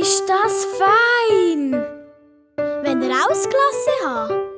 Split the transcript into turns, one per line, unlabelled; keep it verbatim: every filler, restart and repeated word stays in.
ist das fein!
Wenn ihr auch das Glas habt?